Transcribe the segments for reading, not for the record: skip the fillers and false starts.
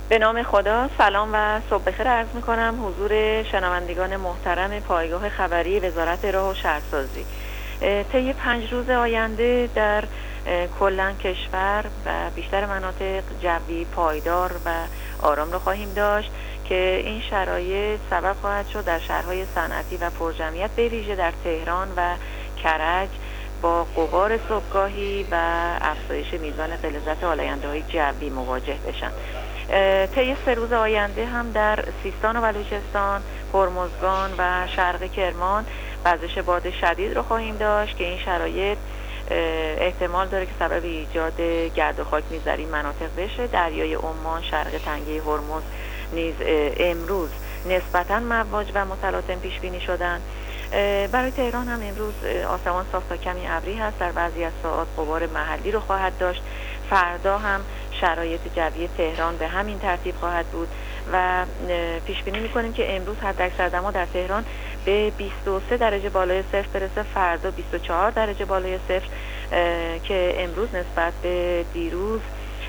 به نام خدا، سلام و صبح بخیر عرض می کنم حضور شنوندگان محترم پایگاه خبری وزارت راه و شهرسازی. طی 5 روز آینده در کلاً کشور و بیشتر مناطق جوی پایدار و آرام را خواهیم داشت که این شرایط سبب خواهد شد در شهرهای صنعتی و پرجمعیت به ویژه در تهران و کرج با غبار صبحگاهی و افزایش میزان غلظت آلاینده‌های جوی مواجه بشن. طی 3 روز آینده هم در سیستان و بلوچستان، هرمزگان و شرق کرمان وزش باد شدید رو خواهیم داشت که این شرایط احتمال داره که سبب ایجاد گرد و خاک نیز در این مناطق بشه. دریای عمان، شرق تنگه هرمز نیز امروز نسبتاً مواج و متلاطم پیش بینی شدن. برای تهران هم امروز آسمان صاف تا کمی ابری هست، در بعضی از ساعات غبار محلی رو خواهد داشت. فردا هم شرایط جوی تهران به همین ترتیب خواهد بود و پیش بینی می‌کنیم که امروز حداکثر دما در تهران به 23 درجه بالای صفر برسه، فردا 24 درجه بالای صفر که امروز نسبت به دیروز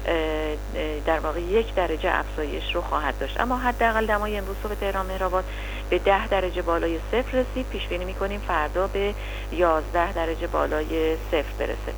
در واقع 1 درجه افزایش رو خواهد داشت. اما حداقل دمای امروز صبح تهران مهرآباد به 10 درجه بالای صفر رسید. پیش بینی می‌کنیم فردا به 11 درجه بالای صفر برسه.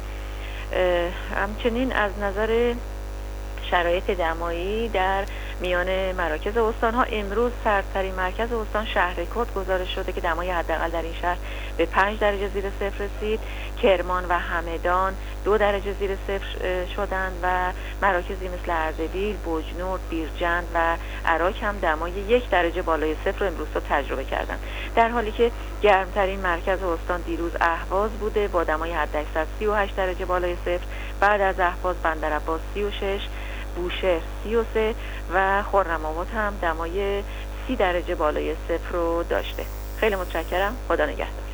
همچنین از نظر شرایط دمایی در میان مراکز استان‌ها امروز سردترین مرکز استان شهرکرد گزارش شده که دمای حداقل در این شهر به 5 درجه زیر صفر رسید. کرمان و همدان 2 درجه زیر صفر شدند و مراکزی مثل اردبیل، بوجنورد، بیرجند و عراق هم دمای 1 درجه بالای صفر امروز رو تجربه کردند. در حالی که گرمترین مرکز استان دیروز اهواز بوده با دمای حداکثر 38 درجه بالای صفر. بعد از اهواز بندرعباس 36، بوشهر 33 و خرم‌آباد هم دمای 30 درجه بالای صفر رو داشته. خیلی متشکرم. خدا نگهدار.